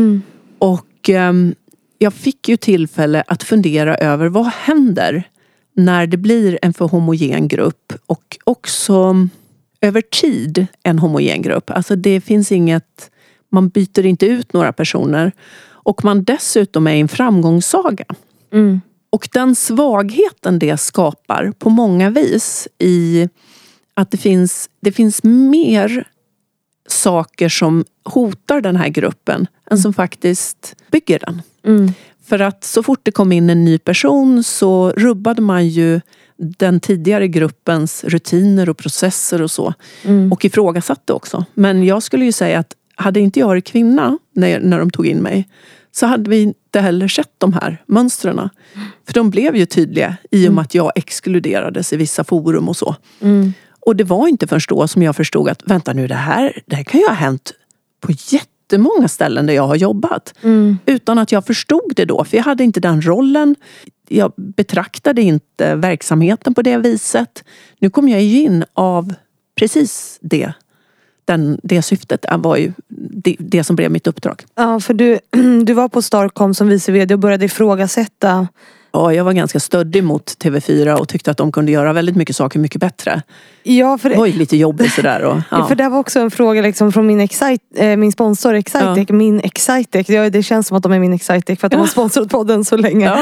Och jag fick ju tillfälle att fundera över vad händer när det blir en för homogen grupp, och också över tid en homogen grupp. Alltså det finns man byter inte ut några personer, och man dessutom är en framgångssaga. Och den svagheten det skapar på många vis i att det finns mer saker som hotar den här gruppen än som faktiskt bygger den. För att så fort det kom in en ny person så rubbade man ju den tidigare gruppens rutiner och processer och så. Och ifrågasatte också. Men jag skulle ju säga att hade inte jag varit kvinna när de tog in mig, så hade vi inte heller sett de här mönstren. För de blev ju tydliga i och med att jag exkluderades i vissa forum och så. Och det var inte först då som jag förstod att vänta nu, det här kan ju ha hänt på jättemånga ställen där jag har jobbat. Utan att jag förstod det då. För jag hade inte den rollen. Jag betraktade inte verksamheten på det viset. Nu kom jag ju in av precis det. Det syftet var ju det som blev mitt uppdrag. Ja, för du var på Starcom som vice vd och började ifrågasätta. Ja, jag var ganska stöddig mot TV4 och tyckte att de kunde göra väldigt mycket saker mycket bättre. Ja, för det var ju lite jobbigt sådär. För det var också en fråga liksom från min sponsor Excitec. Ja. Min Excitec, det känns som att de är min Excitec för att de har sponsrat podden så länge. Ja.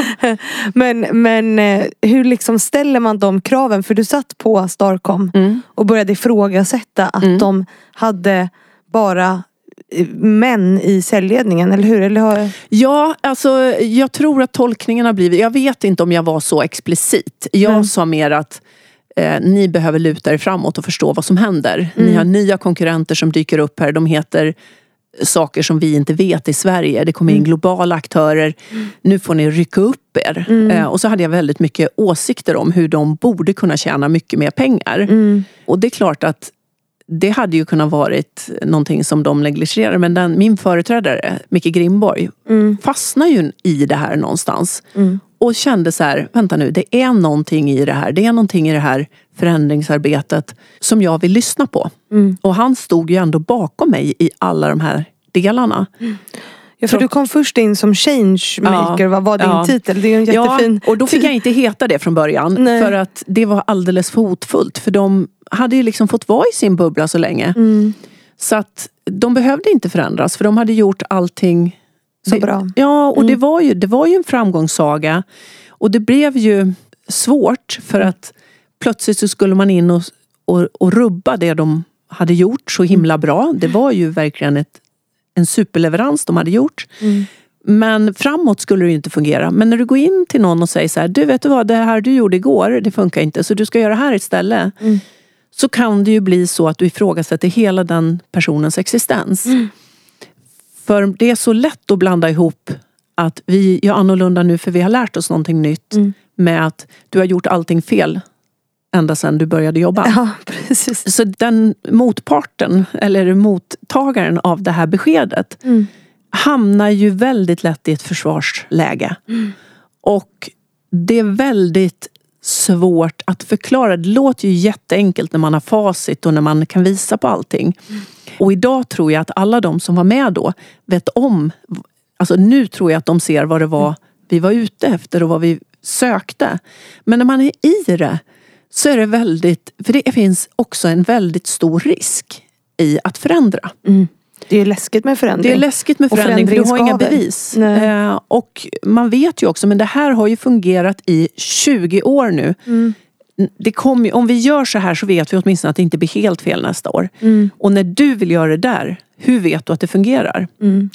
Men hur liksom ställer man de kraven? För du satt på Starcom och började ifrågasätta att de hade bara män i säljledningen, eller hur? Ja, alltså jag tror att tolkningen har blivit, jag vet inte om jag var så explicit. Jag sa mer att ni behöver luta er framåt och förstå vad som händer. Ni har nya konkurrenter som dyker upp här. De heter saker som vi inte vet i Sverige. Det kommer in globala aktörer. Nu får ni rycka upp er. Och så hade jag väldigt mycket åsikter om hur de borde kunna tjäna mycket mer pengar. Och det är klart att det hade ju kunnat varit någonting som de negligerar. Men min företrädare, Micke Grimborg, fastnar ju i det här någonstans. Och kände så här, vänta nu, det är någonting i det här. Det är någonting i det här förändringsarbetet som jag vill lyssna på. Och han stod ju ändå bakom mig i alla de här delarna. Ja, för du kom först in som changemaker. Vad var din titel? Det är ju en jättefin... Ja, och då fick jag inte heta det från början. Nej. För att det var alldeles för hotfullt. För de hade ju liksom fått vara i sin bubbla så länge. Så att de behövde inte förändras. För de hade gjort allting så bra. Ja, och det var ju en framgångssaga. Och det blev ju svårt. För att plötsligt så skulle man in och rubba det de hade gjort så himla bra. Det var ju verkligen en superleverans de hade gjort. Men framåt skulle det ju inte fungera. Men när du går in till någon och säger så här, du vet du vad, det här du gjorde igår, det funkar inte. Så du ska göra det här istället. Så kan det ju bli så att du ifrågasätter hela den personens existens. För det är så lätt att blanda ihop att vi gör annorlunda nu för vi har lärt oss någonting nytt. Med att du har gjort allting fel ända sedan du började jobba. Ja, precis. Så den motparten eller mottagaren av det här beskedet hamnar ju väldigt lätt i ett försvarsläge. Och det är väldigt svårt att förklara. Det låter ju jätteenkelt när man har facit och när man kan visa på allting. Och idag tror jag att alla de som var med då vet om, alltså nu tror jag att de ser vad det var vi var ute efter och vad vi sökte. Men när man är i det så är det väldigt, för det finns också en väldigt stor risk i att förändra. Det är läskigt med förändring. Det är läskigt med förändring för du har inga bevis. Och man vet ju också, men det här har ju fungerat i 20 år nu. Det kommer, om vi gör så här så vet vi åtminstone att det inte blir helt fel nästa år. Och när du vill göra det där, hur vet du att det fungerar?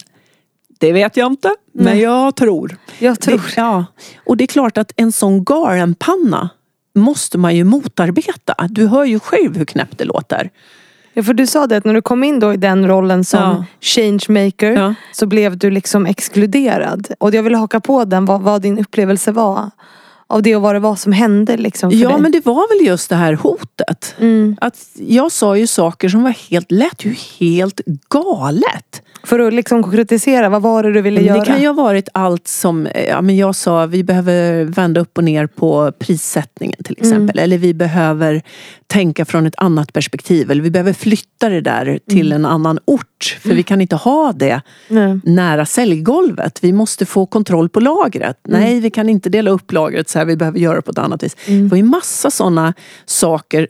Det vet jag inte, men jag tror. Ja. Och det är klart att en sån galenpanna måste man ju motarbeta. Du hör ju själv hur knäppt det låter. Ja, för du sa det att när du kom in då i den rollen som changemaker så blev du liksom exkluderad. Och jag ville haka på den, vad din upplevelse var av det och vad det var som hände liksom för dig. Men det var väl just det här hotet. Att jag sa ju saker som var helt galet. För att liksom konkretisera, vad var det du ville göra? Det kan ju ha varit allt som, men jag sa vi behöver vända upp och ner på prissättningen till exempel. Eller vi behöver tänka från ett annat perspektiv. Eller vi behöver flytta det där till en annan ort. För vi kan inte ha det nära säljgolvet. Vi måste få kontroll på lagret. Nej, vi kan inte dela upp lagret så här. Vi behöver göra det på ett annat vis. Det var ju massa sådana saker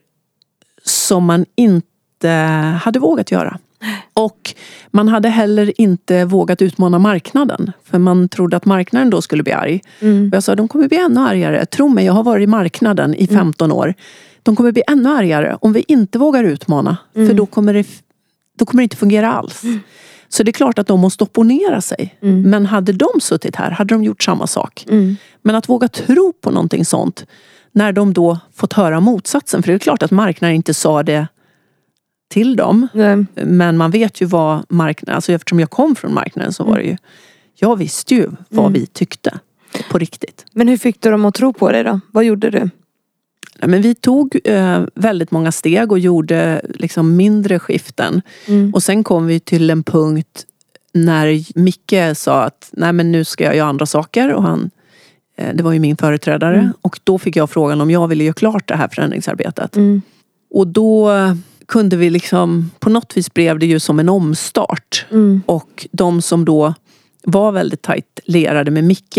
som man inte hade vågat göra. Och man hade heller inte vågat utmana marknaden. För man trodde att marknaden då skulle bli arg. Och jag sa, de kommer bli ännu argare. Tro mig, jag har varit i marknaden i 15 år. De kommer bli ännu argare om vi inte vågar utmana. För då kommer det inte fungera alls. Så det är klart att de måste opponera sig. Men hade de suttit här, hade de gjort samma sak. Men att våga tro på någonting sånt, när de då fått höra motsatsen. För det är klart att marknaden inte sa det till dem. Men man vet ju vad marknaden, alltså eftersom jag kom från marknaden så var det ju, jag visste ju vad vi tyckte på riktigt. Men hur fick du dem att tro på dig då? Vad gjorde du? Men vi tog väldigt många steg och gjorde liksom mindre skiften. Och sen kom vi till en punkt när Micke sa att nej men nu ska jag göra andra saker. Och det var ju min företrädare. Och då fick jag frågan om jag ville göra klart det här förändringsarbetet. Och då kunde vi liksom, på något vis blev det ju som en omstart. Och de som då var väldigt tajt lerade med Micke,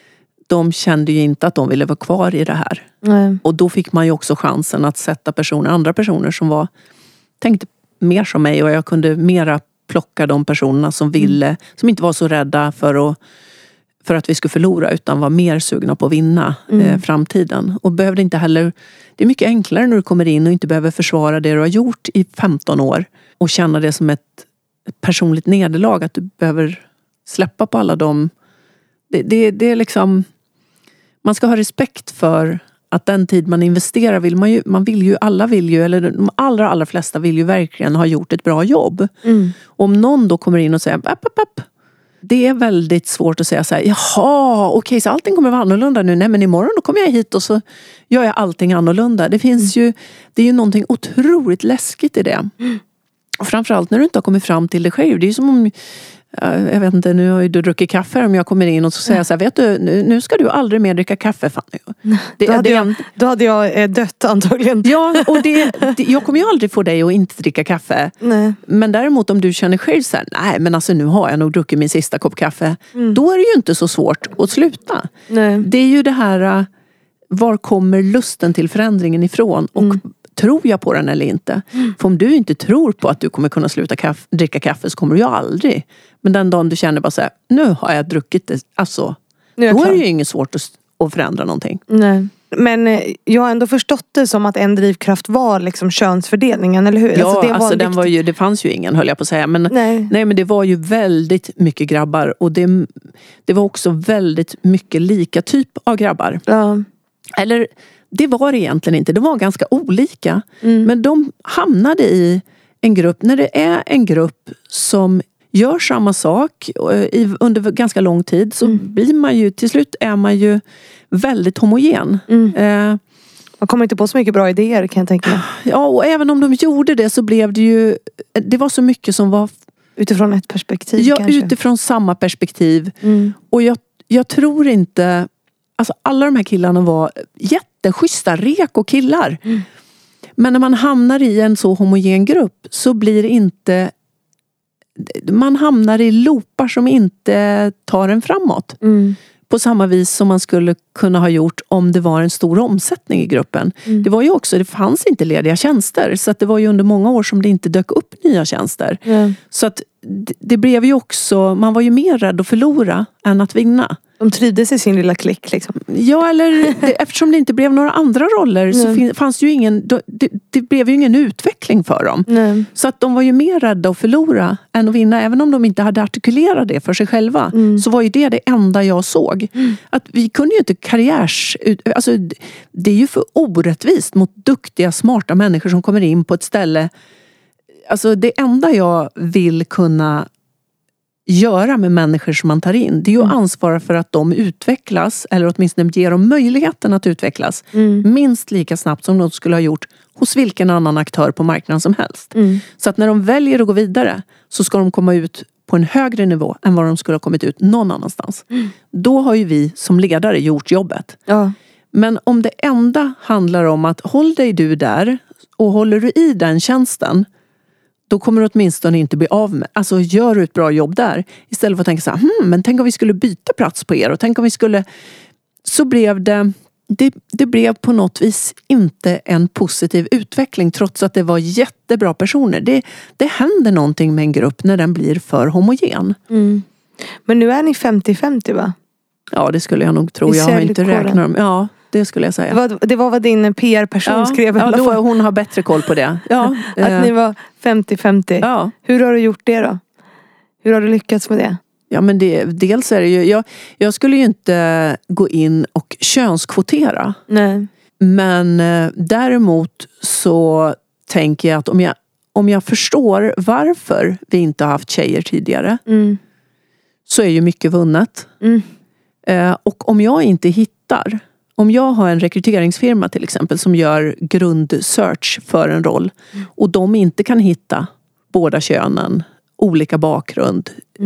de kände ju inte att de ville vara kvar i det här. Och då fick man ju också chansen att sätta andra personer som tänkte mer som mig, och jag kunde mera plocka de personerna som ville, som inte var så rädda för att vi skulle förlora, utan var mer sugna på att vinna framtiden. Och behövde inte heller, det är mycket enklare när du kommer in och inte behöver försvara det du har gjort i 15 år och känna det som ett personligt nederlag, att du behöver släppa på alla dem. Det är liksom, man ska ha respekt för att den tid man investerar alla vill ju, eller de allra flesta vill ju verkligen ha gjort ett bra jobb. Om någon då kommer in och säger det är väldigt svårt att säga så här, jaha, okej, så allting kommer vara annorlunda nu. Nej, men imorgon då kommer jag hit och så gör jag allting annorlunda. Det finns ju, det är ju någonting otroligt läskigt i det. Och framförallt när du inte har kommit fram till det själv. Det är ju som om, Jag vet inte, nu har ju du druckit kaffe om jag kommer in och så säger jag så här, vet du, nu ska du aldrig mer dricka kaffe, Fanny. Då hade jag dött antagligen. Ja, och jag kommer ju aldrig få dig att inte dricka kaffe. Nej. Men däremot om du känner själv så här, nej men alltså nu har jag nog druckit min sista kopp kaffe. Då är det ju inte så svårt att sluta. Nej. Det är ju det här, var kommer lusten till förändringen ifrån? Och tror jag på den eller inte? För om du inte tror på att du kommer kunna sluta dricka kaffe så kommer du ju aldrig. Men den dagen du känner bara så här, nu har jag druckit det, alltså, då är det ju inget svårt att förändra någonting. Nej. Men jag har ändå förstått det som att en drivkraft var liksom könsfördelningen, eller hur? Ja, alltså, det fanns ju ingen, höll jag på att säga. Men, nej, men det var ju väldigt mycket grabbar. Och det var också väldigt mycket lika typ av grabbar. Ja. Eller, det var det egentligen inte. Det var ganska olika. Men de hamnade i en grupp, när det är en grupp som gör samma sak under ganska lång tid, så blir man ju, till slut är man ju väldigt homogen. Man kommer inte på så mycket bra idéer, kan jag tänka mig. Ja, och även om de gjorde det så blev det ju, det var så mycket som var utifrån ett perspektiv, kanske. Ja, utifrån samma perspektiv. Och jag tror inte, alltså alla de här killarna var jätteschyssta, reko killar. Men när man hamnar i en så homogen grupp så blir det inte, man hamnar i loopar som inte tar en framåt. På samma vis som man skulle kunna ha gjort om det var en stor omsättning i gruppen. Det var ju också, det fanns inte lediga tjänster. Så att det var ju under många år som det inte dök upp nya tjänster. Så att det blev ju också, man var ju mer rädd att förlora än att vinna. De trivdes i sin lilla klick liksom. Ja, eller eftersom det inte blev några andra roller så fanns ju ingen, det blev ju ingen utveckling för dem. Så att de var ju mer rädda att förlora än att vinna. Även om de inte hade artikulerat det för sig själva, så var ju det enda jag såg. Att vi kunde ju inte alltså det är ju för orättvist mot duktiga, smarta människor som kommer in på ett ställe. Alltså det enda jag vill kunna göra med människor som man tar in, det är ju att ansvara för att de utvecklas, eller åtminstone ge dem möjligheten att utvecklas minst lika snabbt som de skulle ha gjort hos vilken annan aktör på marknaden som helst. Så att när de väljer att gå vidare så ska de komma ut på en högre nivå än vad de skulle ha kommit ut någon annanstans. Då har ju vi som ledare gjort jobbet. Ja. Men om det enda handlar om att håll dig du där och håller du i den tjänsten, då kommer du åtminstone inte bli av med. Alltså gör du ett bra jobb där. Istället för att tänka så här, men tänk om vi skulle byta plats på er. Och tänk om vi skulle. Så blev det blev på något vis inte en positiv utveckling. Trots att det var jättebra personer. Det händer någonting med en grupp när den blir för homogen. Men nu är ni 50-50, va? Ja, det skulle jag nog tro. Jag har inte räknat dem. Ja, det skulle jag säga. Det var vad din PR-person skrev. Ja, då hon har bättre koll på det. Ja. Att ni var 50-50. Ja. Hur har du gjort det då? Hur har du lyckats med det? Ja, men dels är det ju, jag skulle ju inte gå in och könskvotera. Nej. Men däremot så tänker jag att om jag förstår varför vi inte har haft tjejer tidigare, så är ju mycket vunnet. Och om jag inte hittar, om jag har en rekryteringsfirma till exempel som gör grundsearch för en roll och de inte kan hitta båda könen, olika bakgrund,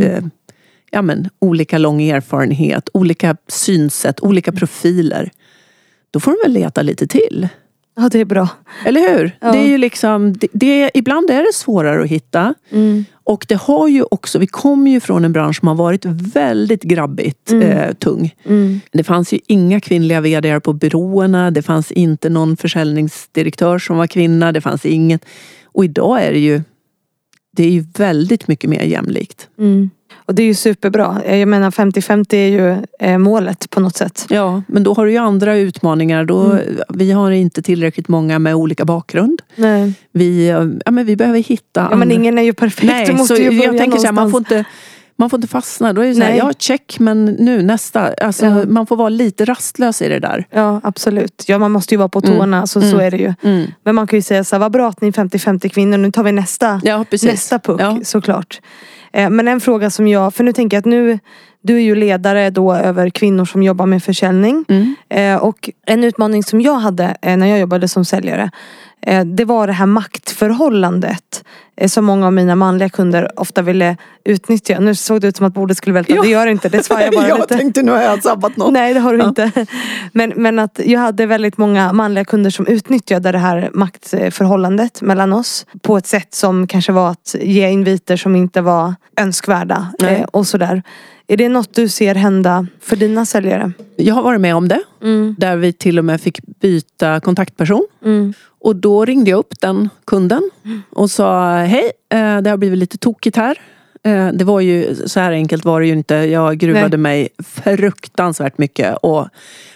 olika lång erfarenhet, olika synsätt, olika profiler, då får de väl leta lite till. Ja, det är bra. Eller hur? Ja. Det är ju liksom, ibland är det svårare att hitta. Och det har ju också, vi kommer ju från en bransch som har varit väldigt grabbigt tung. Det fanns ju inga kvinnliga vd:ar på byråerna. Det fanns inte någon försäljningsdirektör som var kvinna. Det fanns inget. Och idag är det är ju väldigt mycket mer jämlikt. Och det är ju superbra. Jag menar 50-50 är ju målet på något sätt. Ja, men då har du ju andra utmaningar. Vi har inte tillräckligt många med olika bakgrund. Nej. Vi behöver hitta men ingen är ju perfekt. Nej, du måste så ju jag tänker så här, man får inte fastna. Då är det så här, check, men nu nästa. Alltså, man får vara lite rastlös i det där. Ja, absolut. Ja, man måste ju vara på tårna, så är det ju. Men man kan ju säga så här, vad bra att ni är 50-50 kvinnor. Nu tar vi nästa puck, såklart. Men en fråga som för nu tänker jag att Du är ju ledare då över kvinnor som jobbar med försäljning. Och en utmaning som jag hade när jag jobbade som säljare, det var det här maktförhållandet som många av mina manliga kunder ofta ville utnyttja. Nu såg det ut som att bordet skulle välta. Det gör det inte, det svarar jag bara jag lite. tänkte nu har jag sabbat något. Nej, det har du inte. Men att jag hade väldigt många manliga kunder som utnyttjade det här maktförhållandet mellan oss på ett sätt som kanske var att ge inviter som inte var önskvärda och sådär. Är det något du ser hända för dina säljare? Jag har varit med om det. Där vi till och med fick byta kontaktperson. Och då ringde jag upp den kunden och sa hej, det har blivit lite tokigt här. Det var ju, så här enkelt var det ju inte. Jag gruvade mig fruktansvärt mycket och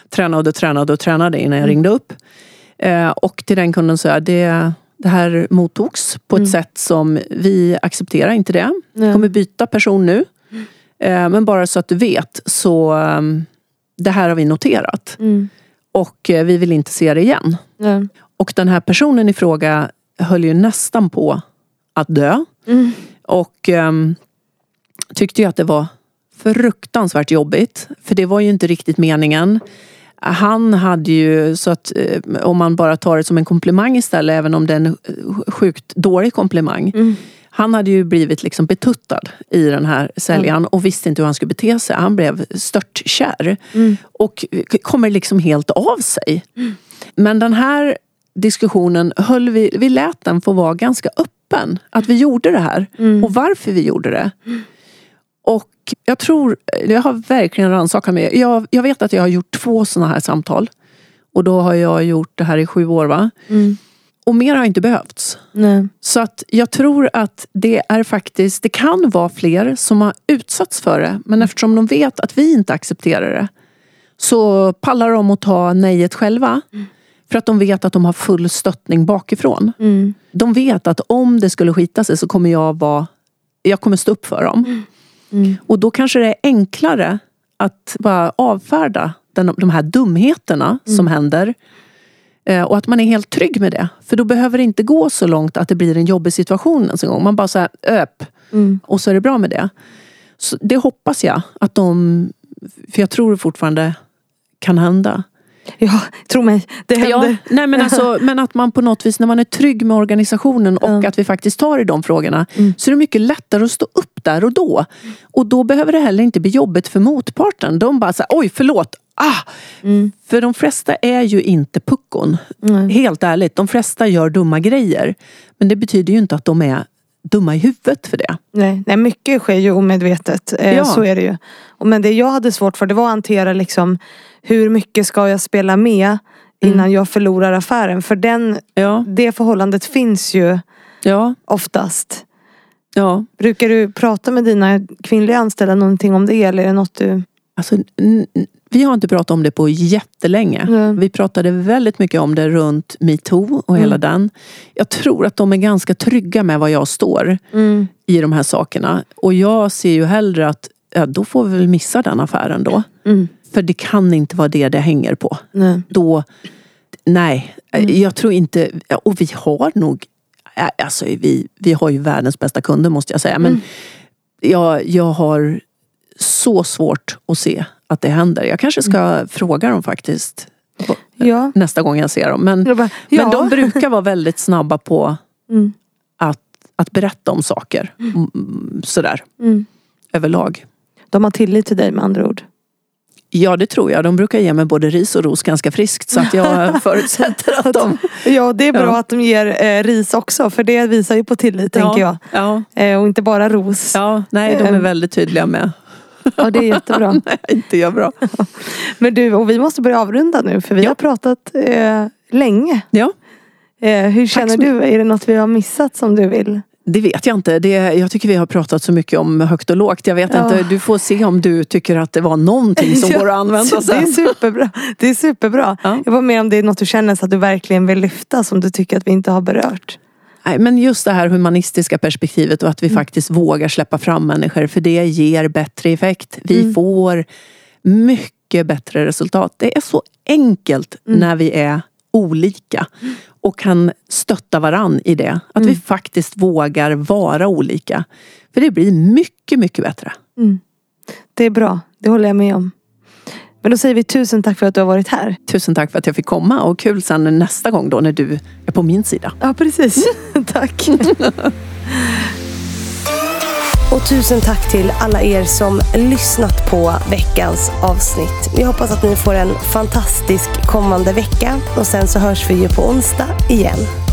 tränade innan jag ringde upp. Och till den kunden sa jag, det här mottogs på ett sätt som vi accepterar inte det. Vi kommer byta person nu. Men bara så att du vet, så det här har vi noterat. Och vi vill inte se det igen. Och den här personen i fråga höll ju nästan på att dö. Och tyckte ju att det var fruktansvärt jobbigt. För det var ju inte riktigt meningen. Han hade ju, så att om man bara tar det som en komplimang istället, även om det är en sjukt dålig komplimang. Han hade ju blivit liksom betuttad i den här säljaren och visste inte hur han skulle bete sig. Han blev störtkär och kommer liksom helt av sig. Men den här diskussionen vi lät den få vara ganska öppen. Att vi gjorde det här och varför vi gjorde det. Och jag har verkligen rannsakat mig. Jag vet att jag har gjort 2 sådana här samtal. Och då har jag gjort det här i 7 år, va? Och mer har inte behövts. Så att jag tror att det kan vara fler som har utsatts för det. Men eftersom de vet att vi inte accepterar det, så pallar de att ta nejet själva. För att de vet att de har full stöttning bakifrån. De vet att om det skulle skita sig så kommer jag kommer stå upp för dem. Och då kanske det är enklare att bara avfärda de här dumheterna som händer. Och att man är helt trygg med det. För då behöver det inte gå så långt att det blir en jobbig situation en gång. Man bara så här, och så är det bra med det. Så det hoppas jag att för jag tror det fortfarande kan hända. Ja, tro mig, det händer. Nej, men att man på något vis, när man är trygg med organisationen och att vi faktiskt tar i de frågorna, så är det mycket lättare att stå upp där och då. Och då behöver det heller inte bli jobbigt för motparten. De bara säger, oj förlåt, För de flesta är ju inte puckon. Helt ärligt, de flesta gör dumma grejer. Men det betyder ju inte att de är dumma i huvudet för det. Nej, mycket sker ju omedvetet. Så är det ju. Men det jag hade svårt för, det var att hantera liksom, hur mycket ska jag spela med innan jag förlorar affären. För det förhållandet finns ju oftast. Ja. Brukar du prata med dina kvinnliga anställda någonting om det? Eller är det något du... Alltså, vi har inte pratat om det på jättelänge. Vi pratade väldigt mycket om det runt MeToo och hela den. Jag tror att de är ganska trygga med vad jag står i de här sakerna. Och jag ser ju hellre att då får vi väl missa den affären då. För det kan inte vara det hänger på. Då, jag tror inte... Och vi har nog... Alltså vi har ju världens bästa kunder måste jag säga. Men jag har så svårt att se att det händer. Jag kanske ska fråga dem faktiskt nästa gång jag ser dem. Men de brukar vara väldigt snabba på att berätta om saker. Sådär. Överlag. De har tillit till dig med andra ord. Ja, det tror jag. De brukar ge mig både ris och ros ganska friskt. Så att jag förutsätter att de... Ja, det är bra att de ger ris också. För det visar ju på tillit, tänker jag. Ja. Och inte bara ros. Ja, nej, de är väldigt tydliga med. Ja, det är jättebra. Nej, inte jag bra. Men du, och vi måste börja avrunda nu. För vi har pratat länge. Ja. Hur känner du? Är det något vi har missat som du vill? Det vet jag inte. Jag tycker vi har pratat så mycket om högt och lågt. Jag vet inte. Du får se om du tycker att det var någonting som går att använda sen. Det är superbra. Ja. Jag var med om det är något du känner så att du verkligen vill lyfta som du tycker att vi inte har berört. Nej, men just det här humanistiska perspektivet och att vi faktiskt vågar släppa fram människor. För det ger bättre effekt. Vi får mycket bättre resultat. Det är så enkelt när vi är olika och kan stötta varann i det. Att vi faktiskt vågar vara olika. För det blir mycket, mycket bättre. Det är bra, det håller jag med om. Men då säger vi tusen tack för att du har varit här. Tusen tack för att jag fick komma, och kul sen nästa gång då när du är på min sida. Ja, precis. Tack. Och tusen tack till alla er som lyssnat på veckans avsnitt. Vi hoppas att ni får en fantastisk kommande vecka. Och sen så hörs vi ju på onsdag igen.